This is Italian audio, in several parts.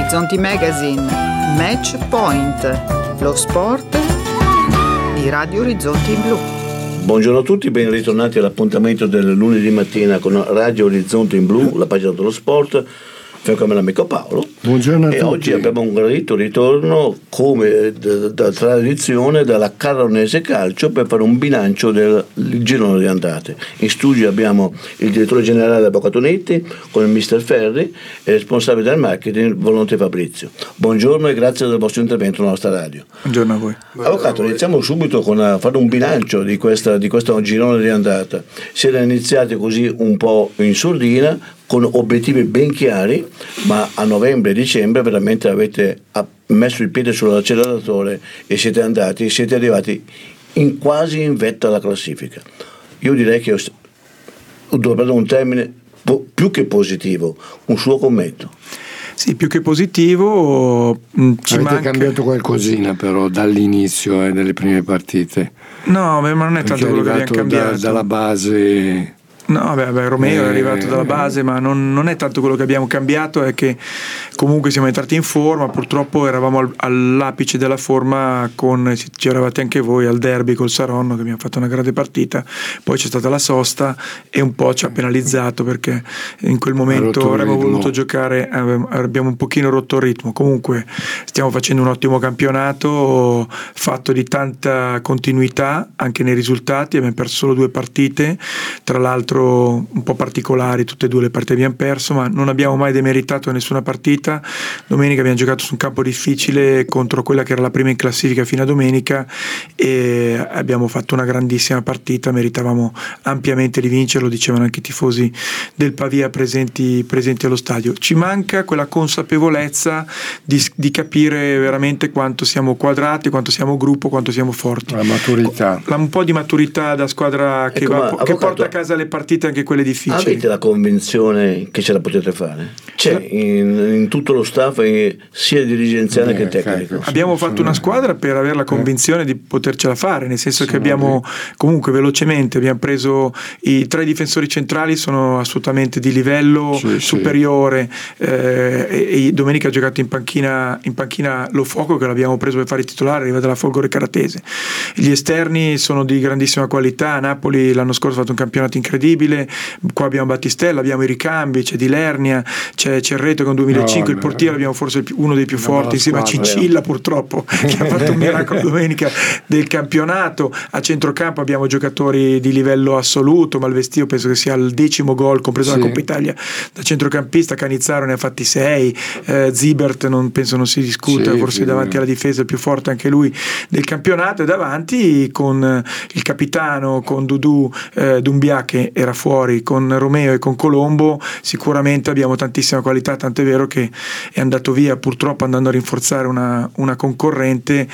Orizzonti Magazine, Match Point, lo sport di Radio Orizzonti Blu. Buongiorno a tutti, ben ritornati all'appuntamento del lunedì mattina con Radio Orizzonti in Blu, la pagina dello sport. Fianco a me l'amico Paolo. Buongiorno a tutti. Oggi abbiamo un gradito ritorno, come da tradizione, dalla Carraonese Calcio per fare un bilancio del girone di andate. In studio abbiamo il direttore generale Avvocato Netti con il mister Ferri e il responsabile del marketing Volonte Fabrizio. Buongiorno e grazie del vostro intervento nella nostra radio. Buongiorno a voi. Avvocato, iniziamo subito con fare un bilancio di questo girone di andata. Si era iniziati così un po' in sordina, con obiettivi ben chiari, ma a novembre e dicembre veramente avete messo il piede sull'acceleratore e siete arrivati quasi in vetta alla classifica. Io direi che devo prendere un termine più che positivo, un suo commento. Sì, più che positivo. Avete cambiato qualcosina però dall'inizio delle prime partite? No, ma non è tanto quello che abbiamo cambiato. Dalla base. No, Romeo è arrivato dalla base, ma non è tanto quello che abbiamo cambiato, è che comunque siamo entrati in forma. Purtroppo eravamo all'apice della forma, c'eravate anche voi al derby col Saronno, che abbiamo fatto una grande partita, poi c'è stata la sosta e un po' ci ha penalizzato, perché in quel momento avremmo voluto giocare, abbiamo un pochino rotto il ritmo. Comunque stiamo facendo un ottimo campionato fatto di tanta continuità anche nei risultati. Abbiamo perso solo 2 partite, tra l'altro un po' particolari, tutte e 2 le partite abbiamo perso, ma non abbiamo mai demeritato nessuna partita. Domenica abbiamo giocato su un campo difficile contro quella che era la prima in classifica fino a domenica e abbiamo fatto una grandissima partita, meritavamo ampiamente di vincere, lo dicevano anche i tifosi del Pavia presenti allo stadio. Ci manca quella consapevolezza di capire veramente quanto siamo quadrati, quanto siamo gruppo, quanto siamo forti. La maturità. Un po' di maturità da squadra che porta a casa le partite, anche quelle difficili. Avete la convinzione che ce la potete fare? C'è in tutto lo staff, sia dirigenziale che tecnico. Abbiamo fatto una squadra per avere la convinzione di potercela fare, nel senso che abbiamo comunque velocemente abbiamo preso i 3 difensori centrali, sono assolutamente di livello superiore. E domenica ha giocato in panchina Lo Foco, che l'abbiamo preso per fare il titolare, arriva dalla Folgore Caratese. Gli esterni sono di grandissima qualità. Napoli l'anno scorso ha fatto un campionato incredibile, qua abbiamo Battistella, abbiamo i ricambi, c'è Di Lernia, c'è Cerreto con 2005, il portiere abbiamo forse uno dei più forti insieme a Cincilla, purtroppo, che ha fatto un miracolo domenica del campionato. A centrocampo abbiamo giocatori di livello assoluto, Malvestio penso che sia il 10° gol compreso la Coppa Italia da centrocampista, Canizzaro ne ha fatti 6, Zibert non si discuta, forse davanti alla difesa il più forte anche lui del campionato, e davanti con il capitano, con Dudu Dumbia che era fuori, con Romeo e con Colombo sicuramente abbiamo tantissima qualità, tant'è vero che è andato via purtroppo andando a rinforzare una concorrente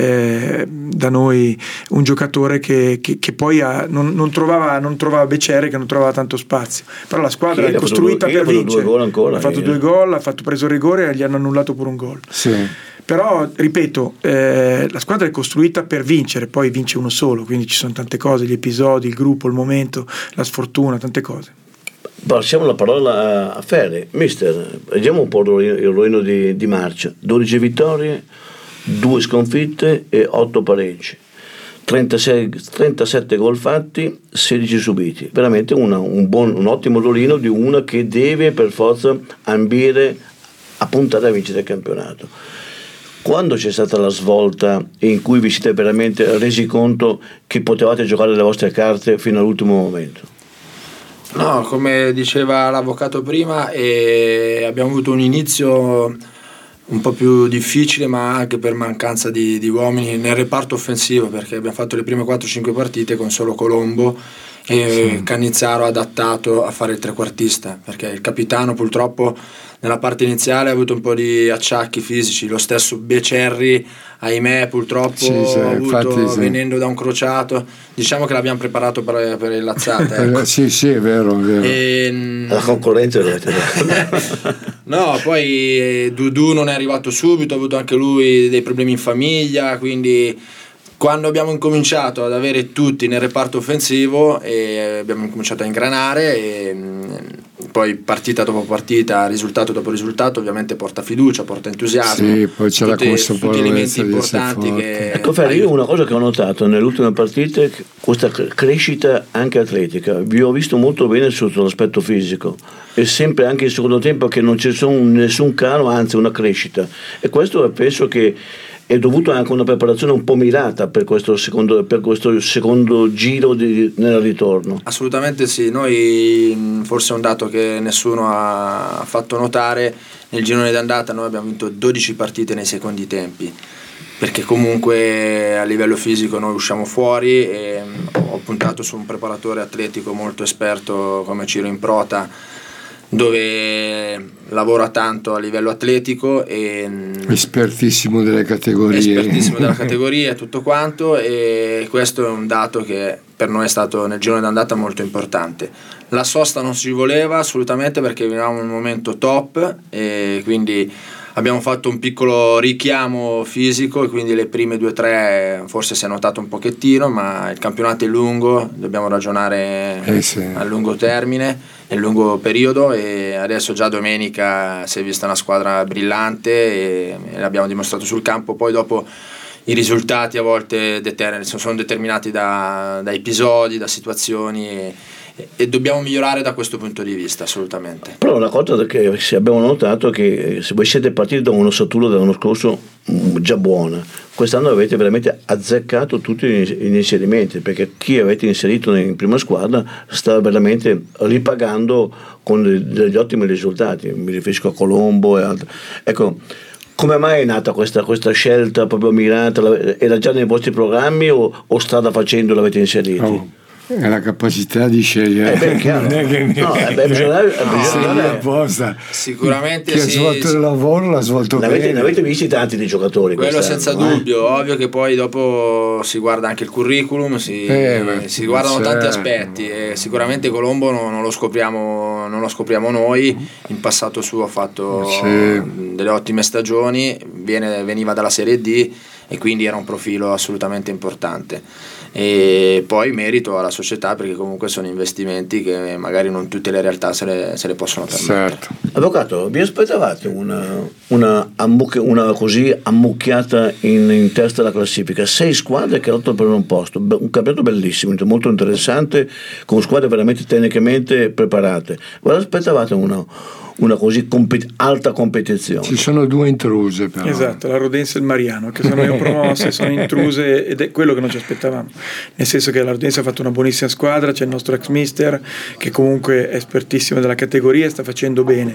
da noi, un giocatore che poi non trovava Becerre, che non trovava tanto spazio, però la squadra è costruita per vincere. Ha fatto 2 gol, ha preso il rigore e gli hanno annullato pure un gol. Però ripeto, la squadra è costruita per vincere, poi vince uno solo, quindi ci sono tante cose, gli episodi, il gruppo, il momento, la sfortuna, tante cose. Passiamo la parola a Ferri. Mister, vediamo un po' il ruino di marcia: 12 vittorie, 2 sconfitte e 8 pareggi, 37 gol fatti, 16 subiti. Veramente un ottimo ruolino di una che deve per forza ambire a puntare a vincere il campionato. Quando c'è stata la svolta in cui vi siete veramente resi conto che potevate giocare le vostre carte fino all'ultimo momento? No, come diceva l'avvocato prima, abbiamo avuto un inizio un po' più difficile, ma anche per mancanza di uomini nel reparto offensivo, perché abbiamo fatto le prime 4-5 partite con solo Colombo e Canizzaro adattato a fare il trequartista, perché il capitano purtroppo nella parte iniziale ha avuto un po' di acciacchi fisici, lo stesso Becerri ahimè purtroppo venendo da un crociato, diciamo che l'abbiamo preparato per le lazzate, ecco. Sì, è vero. La concorrenza no, poi Dudu non è arrivato subito, ha avuto anche lui dei problemi in famiglia, quindi Quando abbiamo incominciato ad avere tutti nel reparto offensivo e abbiamo incominciato a ingranare, e poi partita dopo partita, risultato dopo risultato, ovviamente porta fiducia, porta entusiasmo. Sì, poi c'è tutti elementi importanti che ecco Ferri, io una cosa che ho notato nelle ultime partite, questa crescita anche atletica, vi ho visto molto bene sotto l'aspetto fisico, e sempre anche in secondo tempo che non c'è nessun calo, anzi una crescita, e questo penso che è dovuto anche a una preparazione un po' mirata per questo secondo giro nel ritorno. Assolutamente sì, noi forse è un dato che nessuno ha fatto notare, nel girone d'andata noi abbiamo vinto 12 partite nei secondi tempi, perché comunque a livello fisico noi usciamo fuori, e ho puntato su un preparatore atletico molto esperto come Ciro Improta, dove lavora tanto a livello atletico e espertissimo della categoria e tutto quanto, e questo è un dato che per noi è stato nel girone d'andata molto importante. La sosta non ci voleva assolutamente, perché venivamo in un momento top, e quindi abbiamo fatto un piccolo richiamo fisico, e quindi le prime 2-3 forse si è notato un pochettino, ma il campionato è lungo, dobbiamo ragionare a lungo termine, nel lungo periodo, e adesso già domenica si è vista una squadra brillante e l'abbiamo dimostrato sul campo. Poi dopo i risultati a volte sono determinati da episodi, da situazioni, e dobbiamo migliorare da questo punto di vista assolutamente. Però una cosa che abbiamo notato è che se voi siete partiti da un'ossatura dell'anno scorso già buona, quest'anno avete veramente azzeccato tutti gli inserimenti, perché chi avete inserito in prima squadra sta veramente ripagando con degli ottimi risultati. Mi riferisco a Colombo e altri. Ecco, come mai è nata questa scelta proprio mirata? Era già nei vostri programmi o strada facendo l'avete inseriti? Oh. È la capacità di scegliere, chiaro. Non è che bisogna apposta. Sicuramente chi ha svolto il lavoro l'ha svolto bene. Ne avete visti tanti di giocatori, quello senza dubbio. Ovvio che poi dopo si guarda anche il curriculum, si guardano tanti aspetti, e sicuramente Colombo non lo scopriamo noi. In passato suo ha fatto delle ottime stagioni, veniva dalla Serie D, e quindi era un profilo assolutamente importante. E poi merito alla società, perché comunque sono investimenti che magari non tutte le realtà se le possono permettere. Certo. Avvocato, vi aspettavate una così ammucchiata in testa alla classifica? 6 squadre che lottano per un posto, un campionato bellissimo, molto interessante, con squadre veramente tecnicamente preparate. Voi aspettavate una così alta competizione? Ci sono 2 intruse però. Esatto, la Rodense e il Mariano, che sono neopromosse, sono intruse, ed è quello che non ci aspettavamo, nel senso che la Rodense ha fatto una buonissima squadra, c'è il nostro ex mister che comunque è espertissimo della categoria e sta facendo bene,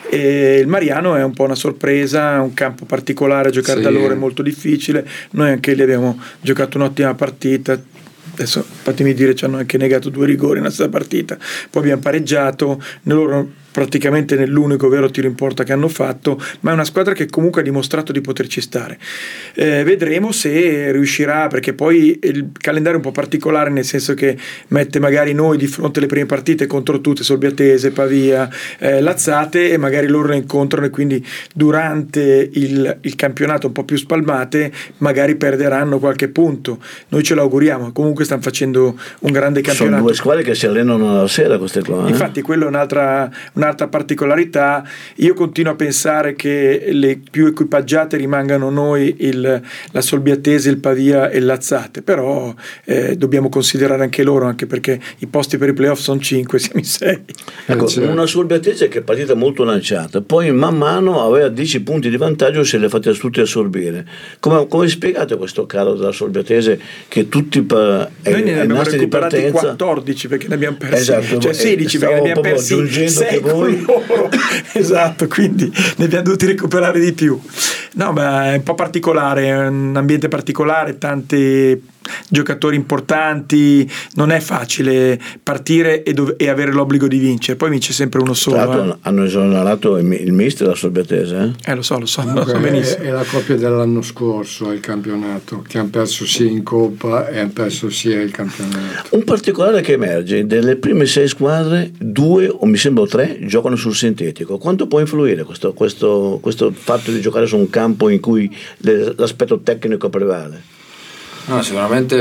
e il Mariano è un po' una sorpresa, un campo particolare, giocare da loro è molto difficile. Noi anche lì abbiamo giocato un'ottima partita. Adesso fatemi dire, ci hanno anche negato 2 rigori nella stessa partita, poi abbiamo pareggiato loro praticamente nell'unico vero tiro in porta che hanno fatto, ma è una squadra che comunque ha dimostrato di poterci stare. Vedremo se riuscirà, perché poi il calendario è un po' particolare, nel senso che mette magari noi di fronte alle prime partite contro tutte, Solbiatese, Pavia, Lazzate, e magari loro le incontrano, e quindi durante il campionato un po' più spalmate magari perderanno qualche punto. Noi ce l'auguriamo, comunque stanno facendo un grande campionato. Sono 2 squadre che si allenano la sera, queste qua. Infatti quello è un'altra particolarità. Io continuo a pensare che le più equipaggiate rimangano noi, la Solbiatese, il Pavia e il Lazzate, però dobbiamo considerare anche loro, anche perché i posti per i playoff sono 5, siamo in 6. Ecco, una Solbiatese che è partita molto lanciata, poi man mano aveva 10 punti di vantaggio, se le fate tutti assorbire. Come spiegate questo calo della Solbiatese, che tutti noi ne abbiamo recuperati 14 perché ne abbiamo persi, cioè 16 perché ne abbiamo persi 6 con loro. Esatto, quindi ne abbiamo dovuti recuperare di più. No, ma è un po' particolare, è un ambiente particolare, tanti giocatori importanti, non è facile partire e avere l'obbligo di vincere, poi vince sempre uno solo. Hanno esonerato il mister della Solbiatese, lo so benissimo. È la coppia dell'anno scorso il campionato, che hanno perso sia in Coppa e hanno perso sia il campionato. Un particolare che emerge: delle prime 6 squadre 2 o mi sembra 3 giocano sul sintetico. Quanto può influire questo fatto di giocare su un campo in cui l'aspetto tecnico prevale? No, sicuramente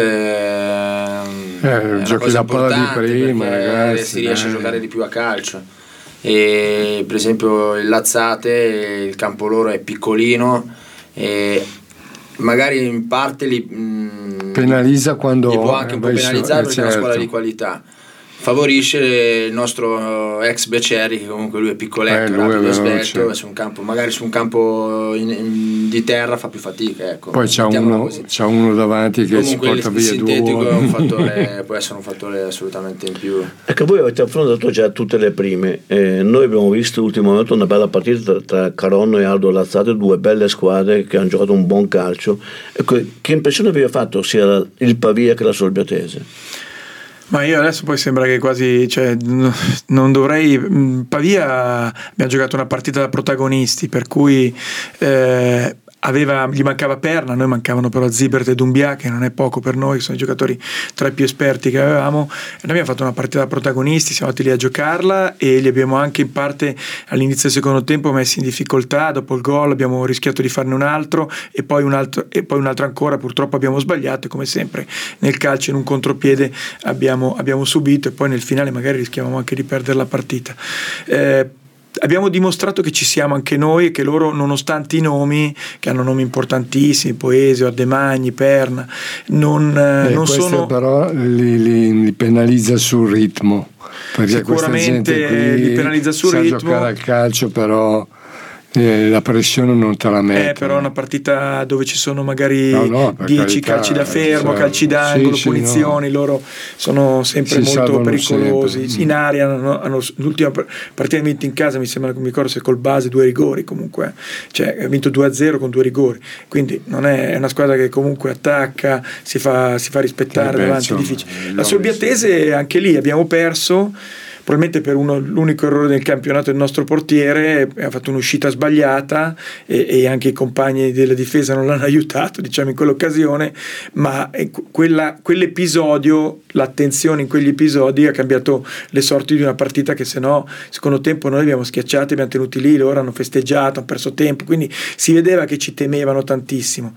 giochi la palla di prima, ragazzi, si riesce a giocare di più a calcio. E per esempio il Lazzate, il campo loro è piccolino e magari in parte penalizza quando li può anche un po' penalizzare perché è una squadra di qualità. Favorisce il nostro ex Becerri, che comunque lui è piccoletto, rapido, svelto, magari su un campo di terra fa più fatica, ecco. Poi c'ha uno davanti che comunque si porta via il sintetico due. è un fattore, può essere un fattore assolutamente in più. Ecco, voi avete affrontato già tutte le prime, noi abbiamo visto ultimamente una bella partita tra Caronno e Aldo Lazzate, due belle squadre che hanno giocato un buon calcio. Ecco, che impressione vi ha fatto sia il Pavia che la Solbiatese? Ma io adesso poi sembra che quasi, cioè, non dovrei. Pavia abbiamo giocato una partita da protagonisti, per cui gli mancava Perna, a noi mancavano però Zibert e Dumbia, che non è poco per noi, sono i giocatori tra i più esperti che avevamo, e noi abbiamo fatto una partita da protagonisti, siamo andati lì a giocarla e li abbiamo anche in parte all'inizio del secondo tempo messi in difficoltà. Dopo il gol abbiamo rischiato di farne un altro e poi un altro ancora, purtroppo abbiamo sbagliato e come sempre nel calcio in un contropiede abbiamo subito e poi nel finale magari rischiavamo anche di perdere la partita. Abbiamo dimostrato che ci siamo anche noi e che loro, nonostante i nomi, che hanno nomi importantissimi, Poesio, Addemagni, Perna, non sono. Però li penalizza sul ritmo, perché sicuramente questa gente qui li penalizza sul ritmo. Giocare al calcio, però la pressione non te la mette. Però una partita dove ci sono magari 10 carità, calci da fermo, certo. calci d'angolo, Sì, punizioni, loro sono sempre molto pericolosi. Sempre. In aria hanno l'ultima partita vinta in casa, mi sembra, non mi ricordo se col Base 2 rigori comunque, cioè ha vinto 2-0 con 2 rigori, quindi non è una squadra che comunque attacca, si fa rispettare davanti, è difficile. La Solbiatese anche lì abbiamo perso, probabilmente per l'unico errore del campionato del nostro portiere, ha fatto un'uscita sbagliata e anche i compagni della difesa non l'hanno aiutato, diciamo, in quell'occasione, ma quell'episodio, l'attenzione in quegli episodi ha cambiato le sorti di una partita che sennò secondo tempo noi abbiamo schiacciati, abbiamo tenuti lì, loro hanno festeggiato, hanno perso tempo, quindi si vedeva che ci temevano tantissimo,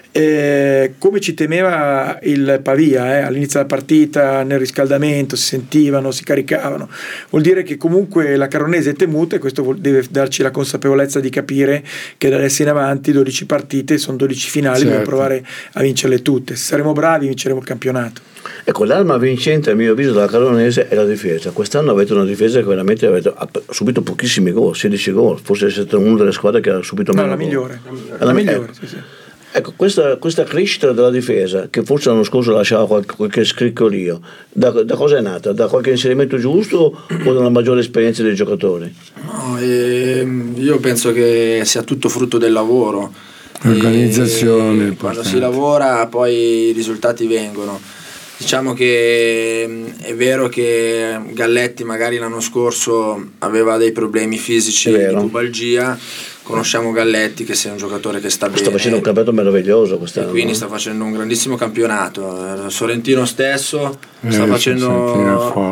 come ci temeva il Pavia all'inizio della partita, nel riscaldamento si sentivano, si caricavano. Vuol dire che comunque la Caronese è temuta e questo deve darci la consapevolezza di capire che da adesso in avanti 12 partite sono 12 finali, certo. Dobbiamo provare a vincerle tutte. Se saremo bravi vinceremo il campionato. Ecco, l'arma vincente a mio avviso della Caronese è la difesa. Quest'anno avete una difesa che veramente ha subito pochissimi gol, 16 gol, forse siete una delle squadre che ha subito meno la gol. migliore. La migliore, sì. Ecco, questa crescita della difesa, che forse l'anno scorso lasciava qualche scricchiolio, da cosa è nata? Da qualche inserimento giusto o da una maggiore esperienza dei giocatori? No, io penso che sia tutto frutto del lavoro. Organizzazione. Quando si lavora poi i risultati vengono. Diciamo che è vero che Galletti magari l'anno scorso aveva dei problemi fisici di pubalgia. Conosciamo Galletti, che è un giocatore che sta bene. Sta facendo un campionato meraviglioso quest'anno. E quindi sta facendo un grandissimo campionato. Sorrentino stesso sta facendo.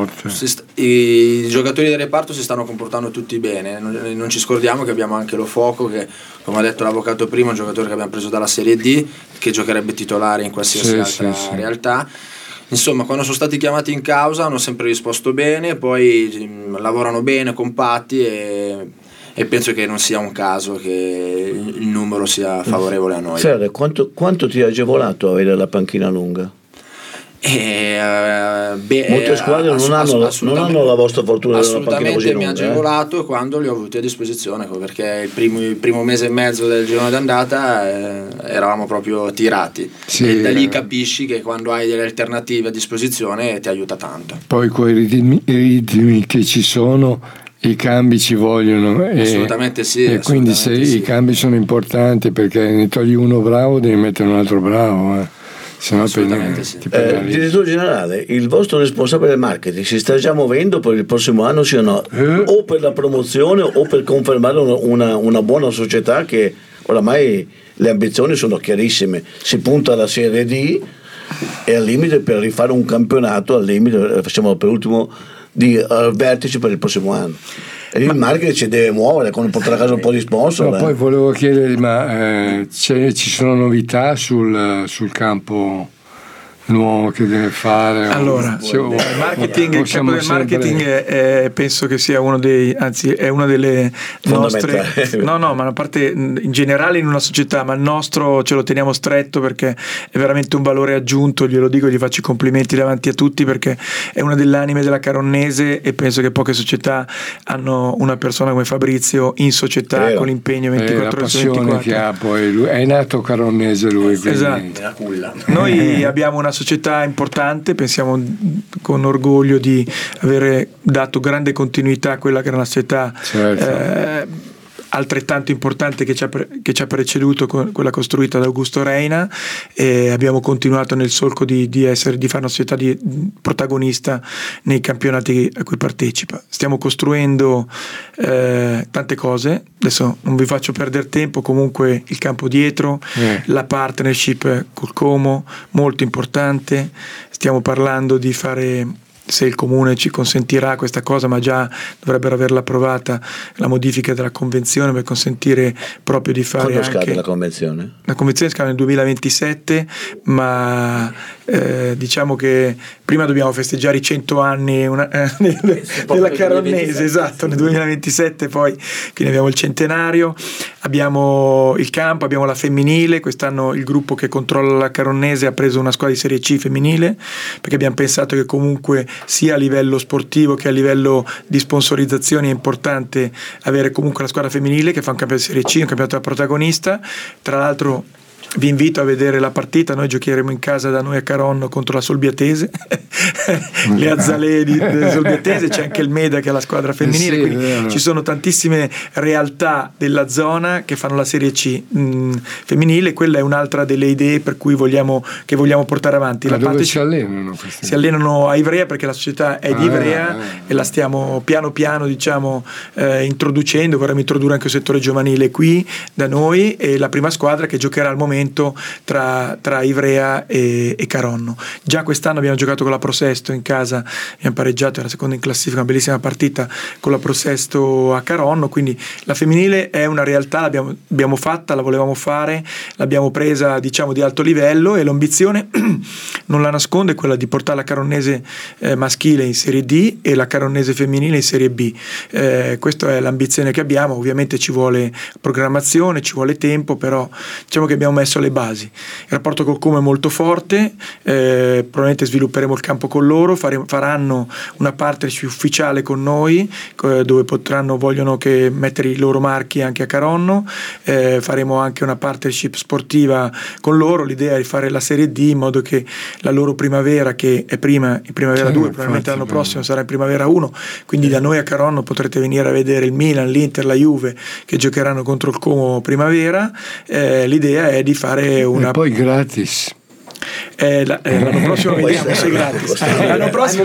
I giocatori del reparto si stanno comportando tutti bene. Non ci scordiamo che abbiamo anche Lo Foco, che come ha detto l'avvocato prima, è un giocatore che abbiamo preso dalla Serie D, che giocherebbe titolare in qualsiasi altra realtà. Insomma, quando sono stati chiamati in causa hanno sempre risposto bene, poi lavorano bene, compatti e penso che non sia un caso che il numero sia favorevole a noi. Fede, quanto ti ha agevolato avere la panchina lunga? Molte squadre non hanno la vostra fortuna della panchina così lunga. Assolutamente mi ha agevolato quando li ho avuti a disposizione, perché il primo mese e mezzo del girone d'andata eravamo proprio tirati, e da lì capisci che quando hai delle alternative a disposizione ti aiuta tanto. Poi quei ritmi che ci sono, i cambi ci vogliono, assolutamente sì, e quindi se i cambi sono importanti, perché ne togli uno bravo devi mettere un altro bravo, sennò direttore generale, il vostro responsabile del marketing si sta già muovendo per il prossimo anno, sì o no? O per la promozione o per confermare una buona società, che oramai le ambizioni sono chiarissime, si punta alla Serie D e al limite per rifare un campionato, al limite facciamo per ultimo di vertice per il prossimo anno. E il marketing ci deve muovere, quando portare a casa un po' di sponsor. Poi volevo chiedere, ma ci sono novità sul campo l'uomo che deve fare. Allora, il capo del marketing penso che sia è una delle nostre, ma a parte in generale in una società, ma il nostro ce lo teniamo stretto perché è veramente un valore aggiunto, glielo dico, gli faccio i complimenti davanti a tutti perché è una delle anime della Caronnese e penso che poche società hanno una persona come Fabrizio in società con l'impegno 24 ore su 24. Che ha poi lui, è nato caronnese lui, quindi. Esatto. Noi abbiamo una società importante, pensiamo con orgoglio di avere dato grande continuità a quella che era una società altrettanto importante che ci ha preceduto, quella costruita da Augusto Reina, e abbiamo continuato nel solco di fare una società protagonista nei campionati a cui partecipa. Stiamo costruendo tante cose, adesso non vi faccio perdere tempo, comunque il campo dietro, la partnership col Como, molto importante, stiamo parlando di fare, se il comune ci consentirà questa cosa, ma già dovrebbero averla approvata, la modifica della convenzione per consentire proprio di fare. Quando scade la convenzione? La convenzione scade nel 2027, ma diciamo che prima dobbiamo festeggiare i 100 anni della Caronnese, esatto, nel 2027 poi, quindi abbiamo il centenario, abbiamo il campo, abbiamo la femminile, quest'anno il gruppo che controlla la Caronnese ha preso una squadra di Serie C femminile, perché abbiamo pensato che comunque sia a livello sportivo che a livello di sponsorizzazioni è importante avere comunque la squadra femminile che fa un campionato di Serie C, un campionato da protagonista. Tra l'altro vi invito a vedere la partita, noi giocheremo in casa da noi a Caronno contro la Solbiatese, le Azzalee di Solbiatese, c'è anche il Meda che è la squadra femminile, quindi ci sono tantissime realtà della zona che fanno la Serie C femminile, quella è un'altra delle idee per cui vogliamo portare avanti. Ma dove si allenano? Si allenano a Ivrea perché la società è di Ivrea e la stiamo piano piano introducendo, vorremmo introdurre anche il settore giovanile qui da noi, e la prima squadra che giocherà al momento tra Ivrea e Caronno. Già quest'anno abbiamo giocato con la Prosesto in casa, abbiamo pareggiato, era seconda in classifica, una bellissima partita con la Prosesto a Caronno, quindi la femminile è una realtà, l'abbiamo fatta, la volevamo fare, l'abbiamo presa diciamo di alto livello, e l'ambizione non la nasconde, è quella di portare la Caronnese maschile in Serie D e la Caronnese femminile in Serie B. Questa è l'ambizione che abbiamo, ovviamente ci vuole programmazione, ci vuole tempo, però diciamo che abbiamo messo le basi. Il rapporto col Como è molto forte, probabilmente svilupperemo il campo con loro, faranno una partnership ufficiale con noi, dove vogliono che mettere i loro marchi anche a Caronno, faremo anche una partnership sportiva con loro, l'idea è di fare la Serie D in modo che la loro primavera, che è in primavera 2, probabilmente l'anno prossimo sarà in primavera 1, quindi da noi a Caronno potrete venire a vedere il Milan, l'Inter, la Juve che giocheranno contro il Como primavera. L'idea è di fare una. E poi gratis. L'anno prossimo vediamo se è gratis. L'anno prossimo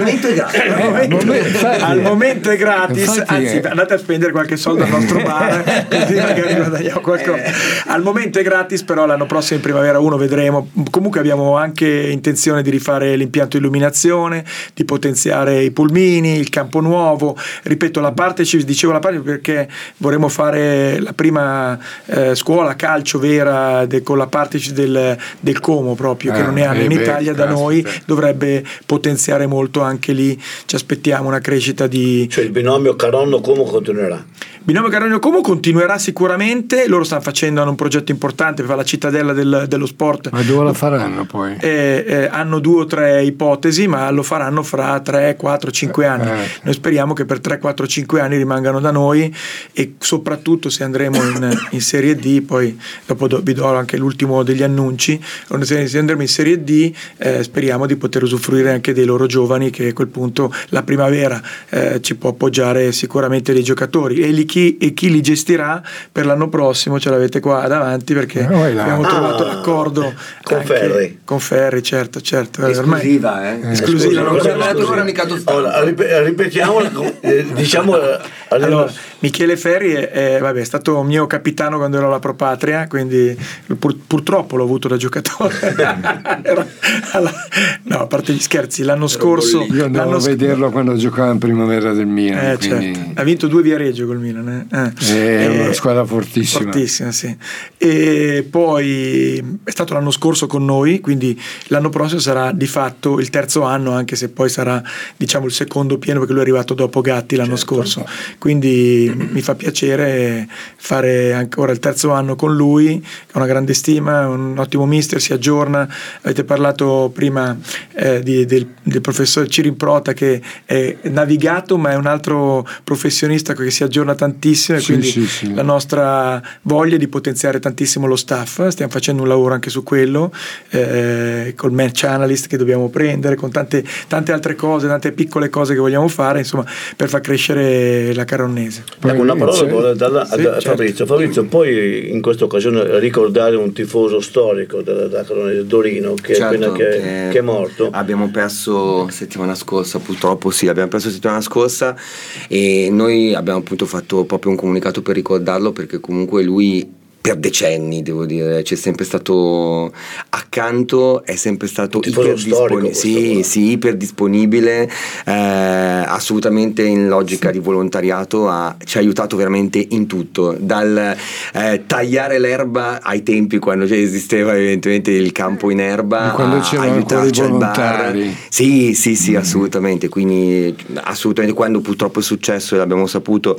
al momento è gratis, Infatti anzi andate a spendere qualche soldo al nostro bar così magari guadagniamo qualcosa. Al momento è gratis, però l'anno prossimo in primavera 1 vedremo. Comunque abbiamo anche intenzione di rifare l'impianto di illuminazione, di potenziare i pulmini, il campo nuovo, ripeto dicevo la parte perché vorremmo fare la prima scuola calcio vera con la partnership del Como proprio, che non ne hanno in Italia, da noi dovrebbe potenziare molto anche lì, ci aspettiamo una crescita di. Cioè il binomio Caronno-Como continuerà? Il binomio Caronno-Como continuerà sicuramente, loro hanno un progetto importante per la cittadella dello sport. Ma dove la faranno poi? Hanno 2 o 3 ipotesi, ma lo faranno fra 3, 4, 5 anni. Noi speriamo che per 3, 4, 5 anni rimangano da noi, e soprattutto se andremo in Serie D, poi dopo vi do anche l'ultimo degli annunci, se andremo in Serie D speriamo di poter usufruire anche dei loro giovani, che a quel punto la primavera ci può appoggiare sicuramente dei giocatori, e chi li gestirà per l'anno prossimo ce l'avete qua davanti, perché abbiamo trovato l'accordo con Ferri, certo esclusiva ripetiamo diciamo allora, Michele Ferri è stato mio capitano quando ero alla Pro Patria, quindi purtroppo l'ho avuto da giocatore. No, a parte gli scherzi, l'anno scorso io andavo a vederlo quando giocava in primavera del Milan, certo. Ha vinto 2 Viareggio col Milan. Milan. È una squadra fortissima. Fortissima, sì. E poi è stato l'anno scorso con noi, quindi l'anno prossimo sarà di fatto il terzo anno, anche se poi sarà, diciamo, il secondo pieno, perché lui è arrivato dopo Gatti l'anno scorso. Quindi mi fa piacere fare ancora il terzo anno con lui, ha una grande stima, un ottimo mister, si aggiorna. Avete parlato prima del professor Cirimprota, che è navigato ma è un altro professionista che si aggiorna tantissimo, e quindi la nostra voglia è di potenziare tantissimo lo staff. Stiamo facendo un lavoro anche su quello, col match analyst che dobbiamo prendere, con tante altre cose, tante piccole cose che vogliamo fare, insomma, per far crescere la Caronnese. Una parola a Fabrizio, poi in questa occasione ricordare un tifoso storico della Caronnese, Dorino, che è morto. Abbiamo perso settimana scorsa, purtroppo abbiamo perso settimana scorsa, e noi abbiamo appunto fatto proprio un comunicato per ricordarlo, perché comunque lui per decenni, devo dire, c'è sempre stato accanto, è sempre stato iper disponibile, assolutamente in logica di volontariato, ci ha aiutato veramente in tutto, dal tagliare l'erba ai tempi quando esisteva evidentemente il campo in erba, quando c'erano ancora i volontari. Sì, assolutamente. Quindi assolutamente, quando purtroppo è successo e l'abbiamo saputo,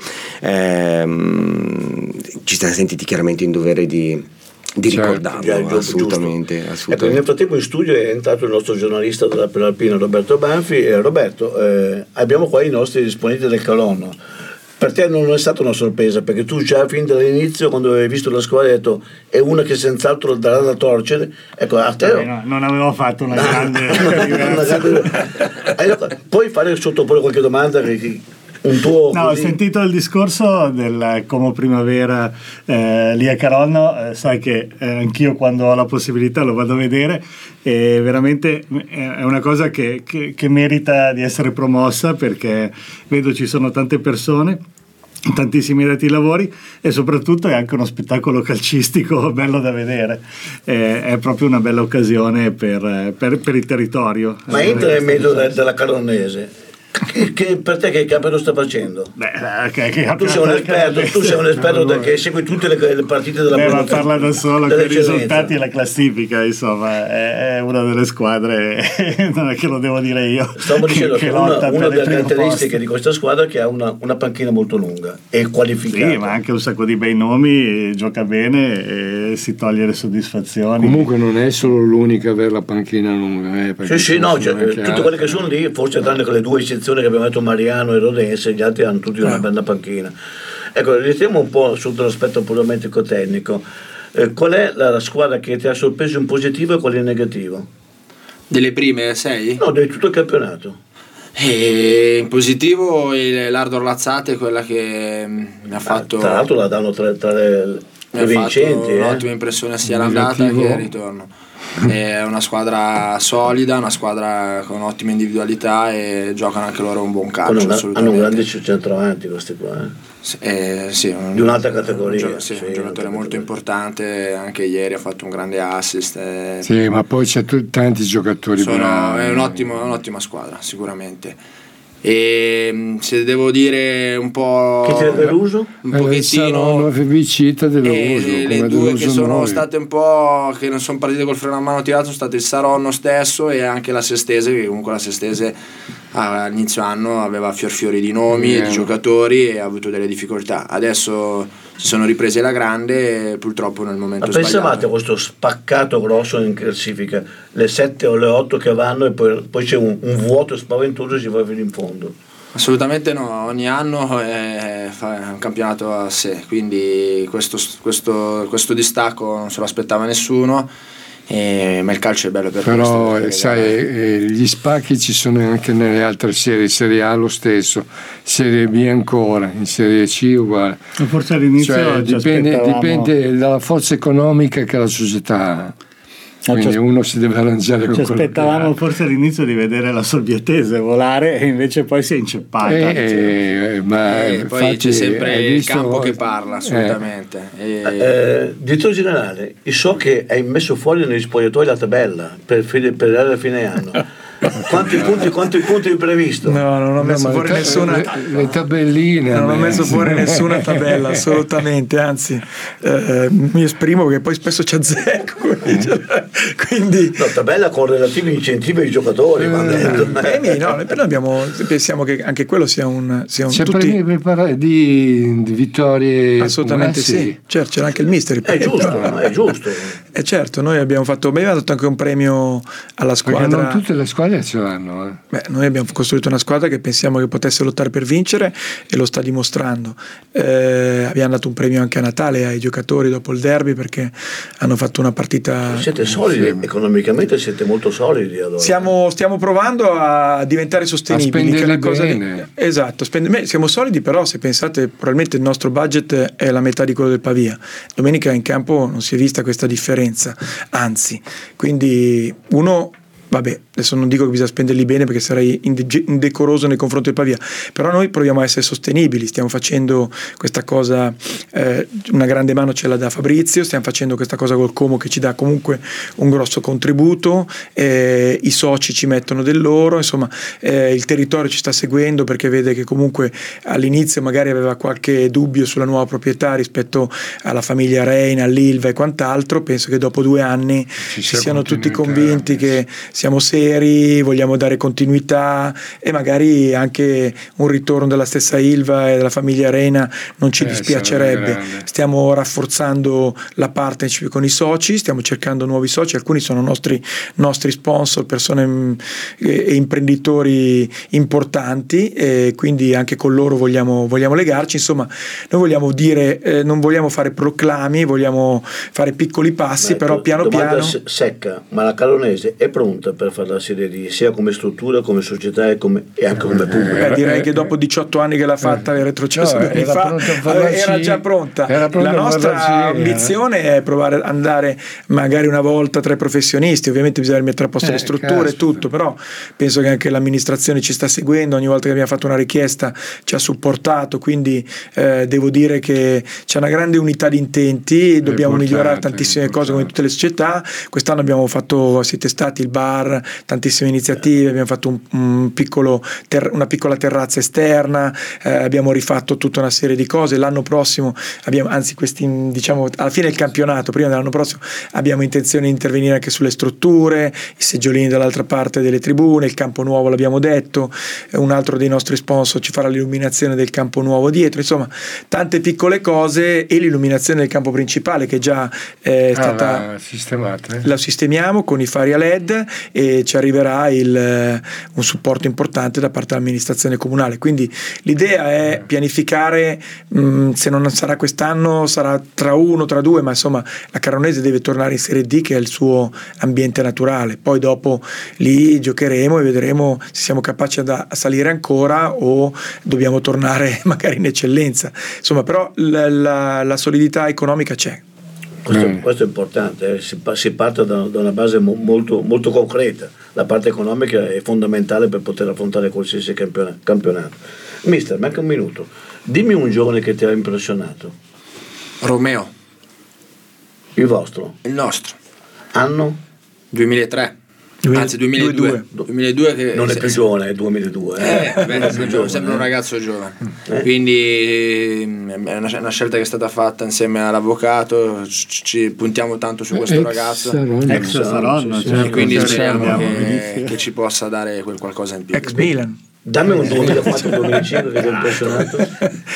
ci siamo sentiti chiaramente in dovere di ricordarlo, assolutamente. Ecco, nel frattempo in studio è entrato il nostro giornalista della Prealpina, Roberto Banfi. Roberto, abbiamo qua i nostri esponenti del Colonno. Per te non è stata una sorpresa, perché tu già fin dall'inizio, quando avevi visto la squadra, hai detto è una che senz'altro darà da torcere. Ecco, a te non avevo fatto una grande puoi fare sottoporre qualche domanda un tuo No, ho sentito il discorso del Como Primavera lì a Caronno, sai che anch'io quando ho la possibilità lo vado a vedere, e veramente è una cosa che merita di essere promossa, perché vedo ci sono tante persone, tantissimi addetti ai lavori, e soprattutto è anche uno spettacolo calcistico bello da vedere, è proprio una bella occasione per il territorio. Ma entra nel mezzo della Caronnese. Che per te che campionato sta facendo? Tu sei un esperto che segue tutte le partite della ma parla da solo con i risultati e la classifica, insomma, è una delle squadre, non è che lo devo dire io. Stavo dicendo che una delle caratteristiche di questa squadra è che ha una panchina molto lunga e qualificata. Sì, ma anche un sacco di bei nomi, gioca bene e si toglie le soddisfazioni. Comunque non è solo l'unica a avere la panchina lunga. Tutte quelle che sono lì, forse tranne che le due eccezioni che abbiamo detto, Mariano e Rodense, gli altri hanno tutti una bella panchina. Ecco, restiamo un po' sotto l'aspetto puramente tecnico. Qual è la squadra che ti ha sorpreso in positivo e qual è in negativo? Delle prime 6? No, di tutto il campionato. E in positivo l'Ardor Lazzate, quella che mi ha fatto, tra l'altro la danno tra le vincenti, un'ottima impressione sia l'andata che il ritorno. È una squadra solida, una squadra con ottima individualità, e giocano anche loro un buon calcio. Hanno un grande centravanti questi qua, sì, di un'altra categoria. Un giocatore molto importante, anche ieri ha fatto un grande assist. Sì, ma poi c'è tanti giocatori bravi. È un'ottima squadra, sicuramente. E se devo dire un po' che ti è deluso? Un pochettino le due che sono state un po' che non sono partite col freno a mano tirato sono state il Saronno stesso e anche la Sestese, che comunque la Sestese all'inizio anno aveva fiori di nomi e di giocatori e ha avuto delle difficoltà. Adesso si sono riprese la grande e purtroppo nel momento sbagliato. Pensavate a questo spaccato grosso in classifica, le 7 o le 8 che vanno e poi c'è un vuoto spaventoso e si va fino in fondo? Assolutamente no, ogni anno è un campionato a sé, quindi questo distacco non se lo aspettava nessuno. Ma il calcio è bello per però questo, sai, gli spacchi ci sono anche nelle altre serie, Serie A lo stesso, Serie B ancora, in Serie C uguale. Forse all'inizio dipende dalla forza economica che la società ha. Quindi uno si deve arrangiare con quello. Ci aspettavamo forse all'inizio di vedere la Sorbiatese volare e invece poi si è inceppata. Poi c'è sempre il campo che parla, assolutamente. Direttore generale, so che hai messo fuori negli spogliatoi la tabella per la fine anno. Quanti punti hai previsto? No, non ho messo fuori nessuna le tabelline. Non ho messo fuori nessuna tabella, assolutamente, anzi mi esprimo perché poi spesso ci azzecco. Quindi no, tabella con relativi incentivi ai giocatori, premi, no, noi pensiamo che anche quello sia un c'è tutti premi di vittorie. Assolutamente sì. Certo, c'era anche il mister. È giusto. Certo, noi abbiamo dato anche un premio alla squadra. Perché non tutte le squadre ce l'hanno. Noi abbiamo costruito una squadra che pensiamo che potesse lottare per vincere e lo sta dimostrando. Abbiamo dato un premio anche a Natale ai giocatori dopo il derby perché hanno fatto una partita. Siete solidi, economicamente siete molto solidi allora. Stiamo provando a diventare sostenibili, che è una cosa esatto, siamo solidi, però se pensate probabilmente il nostro budget è la metà di quello del Pavia. Domenica in campo non si è vista questa differenza, anzi, quindi adesso non dico che bisogna spenderli bene perché sarei indecoroso nei confronti del Pavia, però noi proviamo a essere sostenibili, stiamo facendo questa cosa, una grande mano ce la dà Fabrizio, stiamo facendo questa cosa col Como che ci dà comunque un grosso contributo, i soci ci mettono del loro, insomma il territorio ci sta seguendo perché vede che comunque all'inizio magari aveva qualche dubbio sulla nuova proprietà rispetto alla famiglia Reina, all'Ilva e quant'altro. Penso che dopo 2 anni ci siano tutti convinti che siamo seri, vogliamo dare continuità e magari anche un ritorno della stessa Ilva e della famiglia Arena non ci dispiacerebbe. Stiamo rafforzando la partnership con i soci, stiamo cercando nuovi soci, alcuni sono nostri sponsor, persone e imprenditori importanti e quindi anche con loro vogliamo legarci. Insomma, noi vogliamo dire, non vogliamo fare proclami, vogliamo fare piccoli passi, però piano piano. Secca, ma la Caronese è pronta per fare la Serie D sia come struttura, come società e anche come pubblico? Direi che dopo 18 anni che l'ha fatta è retrocesso era già pronta. La nostra ambizione è provare ad andare magari una volta tra i professionisti, ovviamente bisogna mettere a posto le strutture e tutto, però penso che anche l'amministrazione ci sta seguendo, ogni volta che abbiamo fatto una richiesta ci ha supportato, quindi devo dire che c'è una grande unità di intenti, dobbiamo migliorare tantissime cose come tutte le società. Quest'anno abbiamo siete stati il bar, tantissime iniziative, abbiamo fatto una piccola terrazza esterna, abbiamo rifatto tutta una serie di cose. L'anno prossimo alla fine del campionato, prima dell'anno prossimo, abbiamo intenzione di intervenire anche sulle strutture, i seggiolini dall'altra parte delle tribune, il campo nuovo l'abbiamo detto, un altro dei nostri sponsor ci farà l'illuminazione del campo nuovo dietro, insomma tante piccole cose, e l'illuminazione del campo principale che già è stata sistemata. La sistemiamo con i fari a LED e ci arriverà un supporto importante da parte dell'amministrazione comunale, quindi l'idea è pianificare, se non sarà quest'anno sarà tra 1, tra 2, ma insomma la Caronese deve tornare in Serie D che è il suo ambiente naturale, poi dopo lì giocheremo e vedremo se siamo capaci a salire ancora o dobbiamo tornare magari in eccellenza, insomma, però la solidità economica c'è. Questo è importante, si parte da una base molto, molto concreta. La parte economica è fondamentale per poter affrontare qualsiasi campionato. Mister, manca un minuto. Dimmi un giovane che ti ha impressionato. Romeo. Il vostro? Il nostro. Anno? 2003. Anzi 2002 che non è più giovane, è 2002 sembra un ragazzo giovane, quindi è una scelta che è stata fatta insieme all'avvocato, ci puntiamo tanto su questo ragazzo Saronno, quindi speriamo che ci possa dare quel qualcosa in più. Ex Milan. Dammi un 2004-2005 che ti ha impressionato.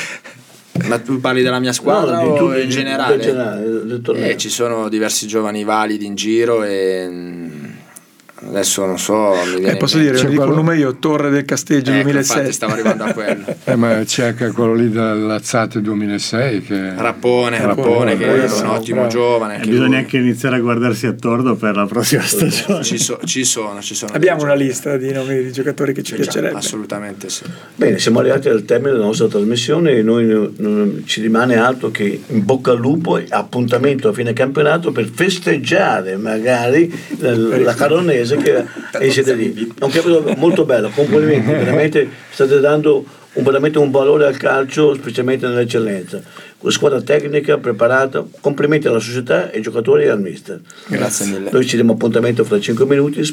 Ma tu parli della mia squadra o in generale? Ci sono diversi giovani validi in giro e adesso non so, mi viene posso dire, dico il nome io, Torre del Casteggio 2006. Infatti stavo arrivando a quello. Ma c'è anche quello lì del Lazzate 2006 che Rappone che è un ottimo giovane. Bisogna anche iniziare a guardarsi attorno per la prossima stagione. Ci sono. Abbiamo una lista di nomi di giocatori che ci piacerebbe. Assolutamente sì. Bene, siamo arrivati al termine della nostra trasmissione e noi non ci rimane altro che in bocca al lupo e appuntamento a fine campionato per festeggiare magari la Caronese che siete lì. È un capitolo molto bello, complimenti, veramente state dando veramente un valore al calcio, specialmente nell'eccellenza. Squadra tecnica preparata, complimenti alla società, ai giocatori e al mister. Grazie mille. Noi ci diamo appuntamento fra 5 minuti.